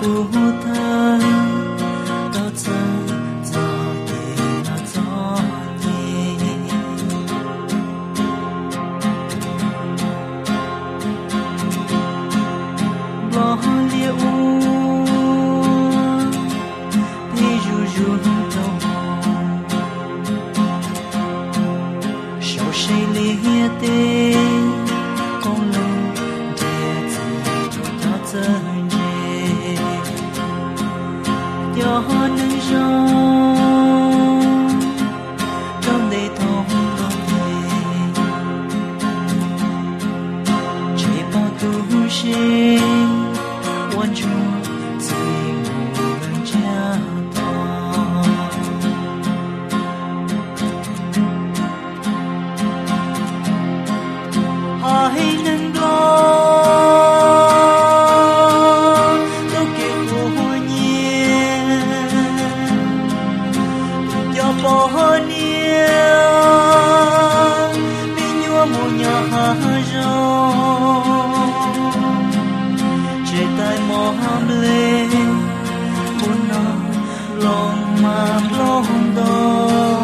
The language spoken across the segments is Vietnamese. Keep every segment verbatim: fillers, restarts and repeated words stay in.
phù thơ tao chân gió nhẹ nó gió nhẹ bỏ liễu thì ru ru tao sầu say lìa tê con lâu để gì cho chân nhẹ gió nâng gió trong đầy thông lo về chỉ bao tu sinh quan chung gì ngủ gần cha hãy nâng lo tôi kêu cô nhiên cho bỏ nia vì nhua mù nhỏ hà rong trời tai mò ham lê buồn nó lòng mà lòng đó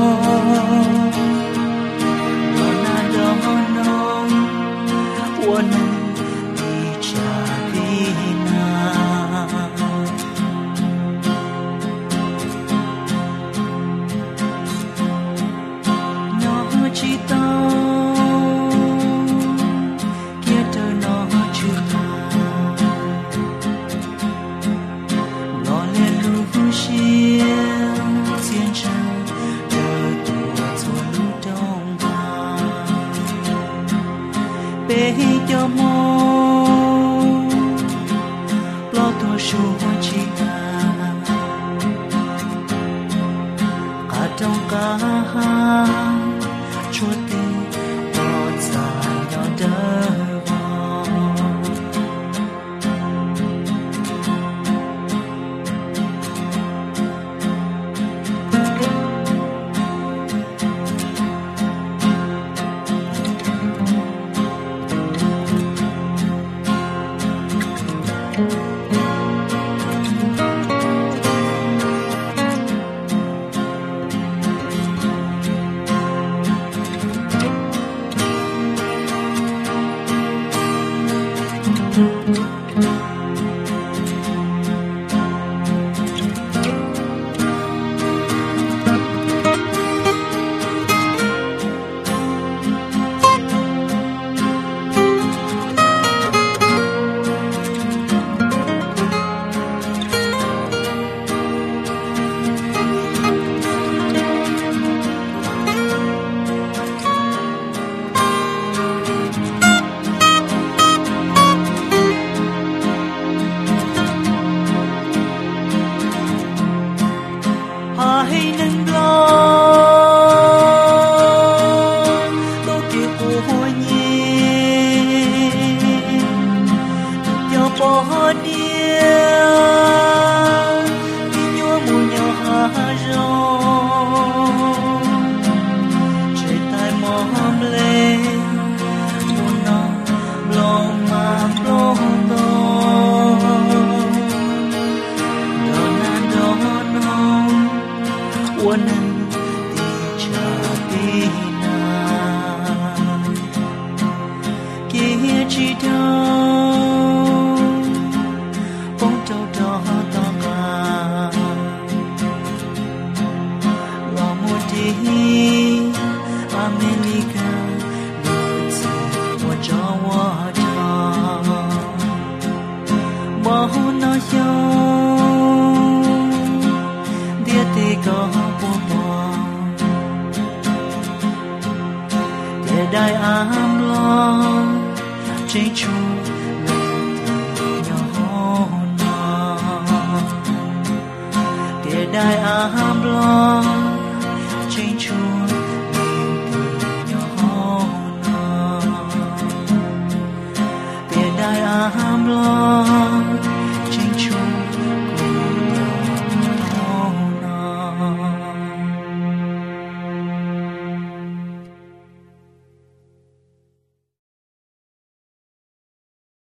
wanna be Chavina nó chỉ tao kia tơ nó chưa lo lên lu xia xiên chân đời tuổi xuân lu đông bé cho mô lo tôi xuống chi ta cả trong cả chúa tình bỏ ra nhỏ đỡ hãy nâng lo tôi kêu cô nhiên cho bỏ nia vì nhua mù nhỏ hà rong trời tai mò hâm lê buồn nó lòng mà lòng to đó là đó nó wanna be Chavina kia chỉ đâu bóng trâu đó to cả lo một đi America lụt gì một cho hoa trò bỏ nó dâu địa tê có đại am lo trên chu nhỏ nó địa đại am lo trên chu